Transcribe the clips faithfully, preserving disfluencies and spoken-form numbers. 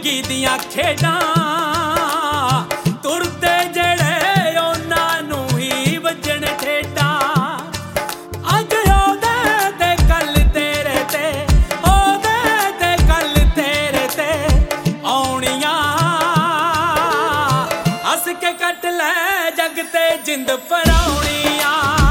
ਜ਼ਿੰਦਗੀ ਦੀਆਂ ਖੇਡਾਂ ਤੁਰਦੇ ਜਿਹੜੇ ਉਹਨਾਂ ਨੂੰ ਹੀ ਵੱਜਣ ਠੇਡਾਂ ਅੱਜ ਉਹਦੇ ਤੇ ਕੱਲ ਤੇਰੇ ਤੇ ਉਹਦੇ ਤੇ ਕੱਲ ਤੇਰੇ ਤੇ ਆਉਣੀਆਂ ਹੱਸ ਕੇ ਕੱਟ ਲੈ ਜਗ ਤੇ ਜਿੰਦ ਪਰਾਉਣੀਆਂ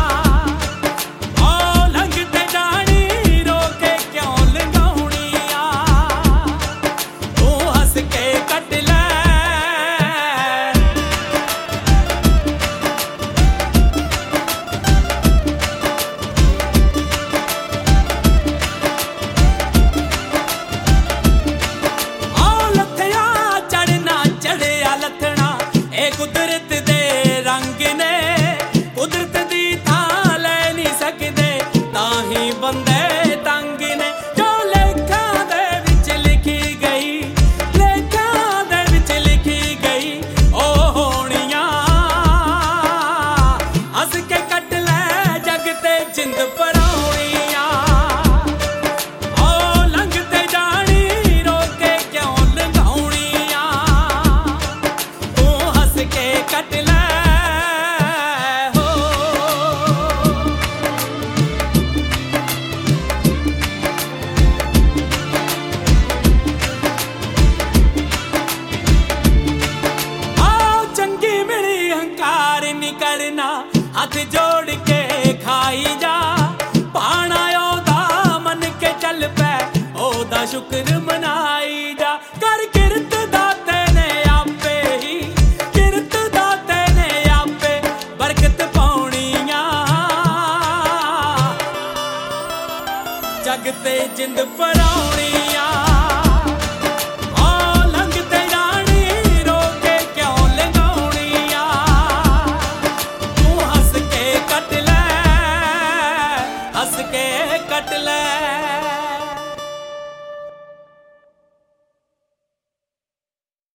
ਕੁਦਰਤ ਦੇ ਰੰਗ ਨੇ ਕੁਦਰਤ ਦੀ ਥਾਂ ਲੈ ਨਹੀਂ ਸਕਦੇ ਤਾਂ ਹੀ ਬੰਦੇ ਤੰਗ ਨੇ ਜੋ ਲੇਖਾਂ ਦੇ ਵਿੱਚ ਲਿਖੀ ਗਈ ਲੇਖਾਂ ਦੇ ਵਿੱਚ ਲਿਖੀ ਗਈ ਉਹ ਹੋਣੀਆਂ ਹੱਸ ਕੇ ਕੱਟ ਲੈ ਜਗ ਤੇ ਜਿੰਦ ਪਰਾਉਣੀਆਂ ਉਹ ਲੰਘਦੇ ਜਾਣੀ ਰੋਕ ਕੇ ਕਿਉਂ ਲੰਘਾਉਣੀਆਂ ਤੂੰ ਹੱਸ ਕੇ ਕੱਟ ਲੈ ਹੋ ਆਓ ਚੰਗੀ ਮਿਲੀ ਹੰਕਾਰ ਨੀ ਕਰਨਾ ਹੱਥ ਜੋੜ ਕੇ ਖਾਈ ਜਾ ਪਾਣਾ ਉਹਦਾ ਮੰਨ ਕੇ ਚੱਲ ਪੈ ਉਹਦਾ ਸ਼ੁਕਰ ਮਨਾਈ ਜਾ ਕਰ ਕਿਰਤ ਦਾਤੇ ਨੇ ਆਪੇ ਹੀ ਕਿਰਤ ਦਾਤੇ ਨੇ ਆਪੇ ਬਰਕਤ ਪਾਉਣੀਆਂ ਜਗ ਤੇ ਜਿੰਦ ਪਰਾਉਣੀਆਂ ਉਹ ਲੰਘਦੇ ਜਾਣੀ ਰੋਕ ਕੇ ਕਿਉਂ ਲੰਘਾਉਣੀਆਂ ਤੂੰ ਹੱਸ ਕੇ ਕੱਟ ਲੈ ਹੱਸ ਕੇ ਕੱਟ ਲੈ